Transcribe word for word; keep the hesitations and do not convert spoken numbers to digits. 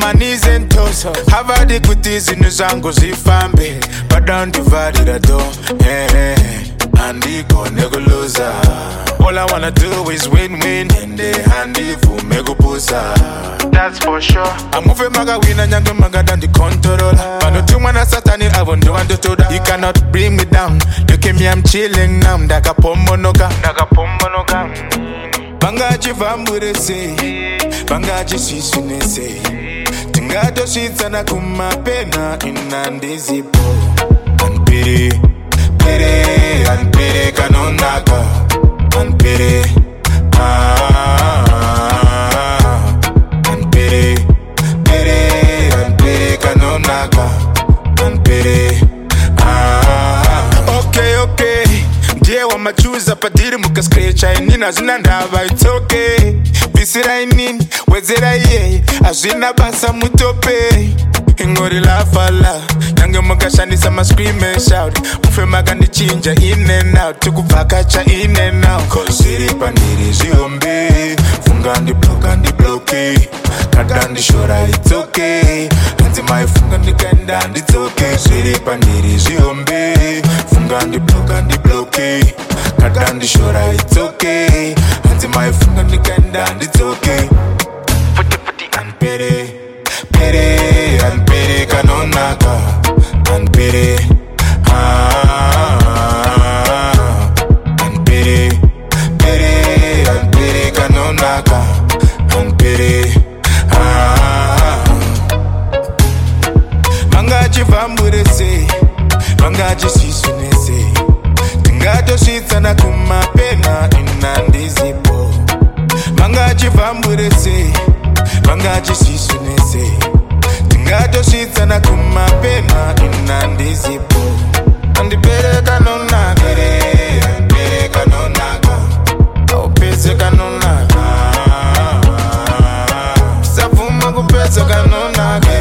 my knees and toes. Have I the good things in the zango zifambe, but don't divide it at all. Hey, and the go loser. All I wanna do is win-win, and the handy for mego pusa. That's for sure. I'm moving maga win and younger maga than the controller. But no two man a satani, I won't do and to that. You cannot bring me down. Look at me, I'm chilling now. Daka pombo noka, daka pombo noka. Bangaji vambure say, bangaji sisune say. Tingato shitana kumapena inandizipo. And pere, pere, and pere kanonaka. And pere, ah, and pere, pere, and pere kanonaka. And pere, ah. Okay, okay. Dear, what my choose up a deal, muka scratch. I need as none have it's okay. Visit I need, where's it I ye? As in a bassa mutope. Ingori la fala. Nange mugashani sama scream and shout. Mufe magandi chinja in and out. Tukupakacha in and out. Konsiri paniri ziombe. Fungandi blokandi bloke. Kadandi shora it's okay. Anti my fungandi kandandi it's okay. Siri paniri ziombe. Fungandi blokandi bloke. Kadandi shora it's okay. Anti my fungandi kandandi it's okay. Futi futi and pere. Pere and pere kanonaka. And pere, ah, and pere, pere, and pere kanonaka. And pere, ah. Mangaji vambure say, mangaji sisune say. Tingato shitana kumapena inandizipo. Mangaji vambure say, mangaji sisune say. Tingato shitana kumapena inandizipo. Andi pere kanonaka, pere, pere kanonaka. Au pese kanonaka. Safuma kupesa kanonaka.